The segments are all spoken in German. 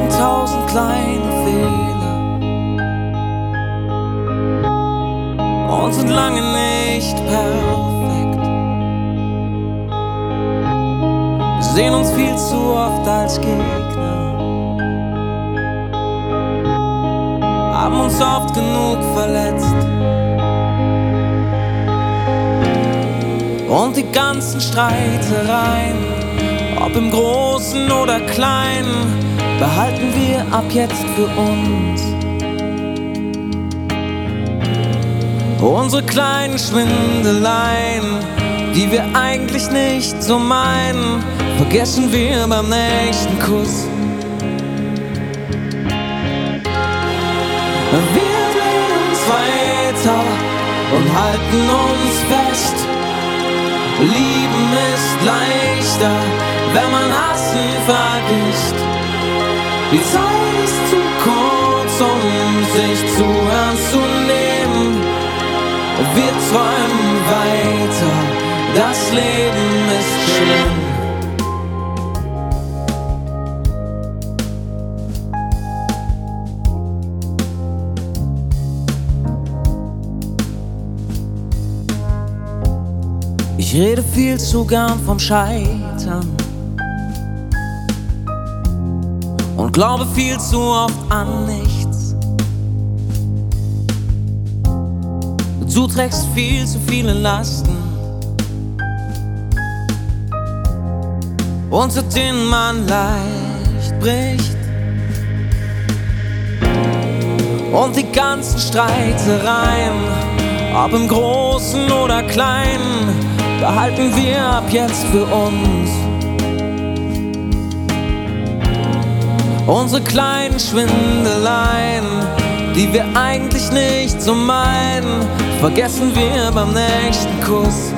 machen 1000 kleine Fehler und sind lange nicht perfekt. Wir sehen uns viel zu oft als Gegner, haben uns oft genug verletzt. Und die ganzen Streitereien, ob im Großen oder Kleinen, behalten wir ab jetzt für uns. Unsere kleinen Schwindeleien, die wir eigentlich nicht so meinen, vergessen wir beim nächsten Kuss. Wir drehen uns weiter und halten uns fest. Lieben ist leichter, wenn man hassen vergisst. Die Zeit ist zu kurz, um sich zu ernst zu nehmen. Wir träumen weiter, das Leben ist schön. Ich rede viel zu gern vom Scheitern und glaube viel zu oft an nichts. Du trägst viel zu viele Lasten, unter denen man leicht bricht. Und die ganzen Streitereien, ob im Großen oder Kleinen, behalten wir ab jetzt für uns. Unsere kleinen Schwindeleien, die wir eigentlich nicht so meinen, vergessen wir beim nächsten Kuss.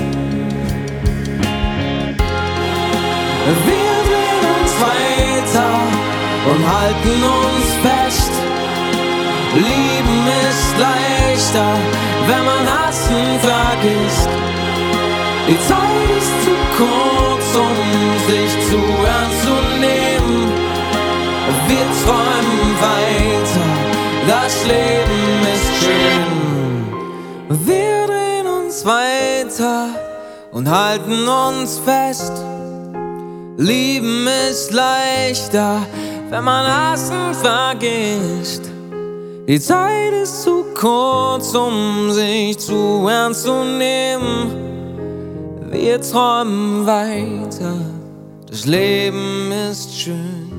Wir drehen uns weiter und halten uns fest. Lieben ist leichter, wenn man hassen vergisst. Die Zeit ist zu kurz, um sich zu ernst zu nehmen. Wir träumen weiter, das Leben ist schön. Wir drehen uns weiter und halten uns fest. Lieben ist leichter, wenn man hassen vergisst. Die Zeit ist zu kurz, um sich zu ernst zu nehmen. Wir träumen weiter, das Leben ist schön.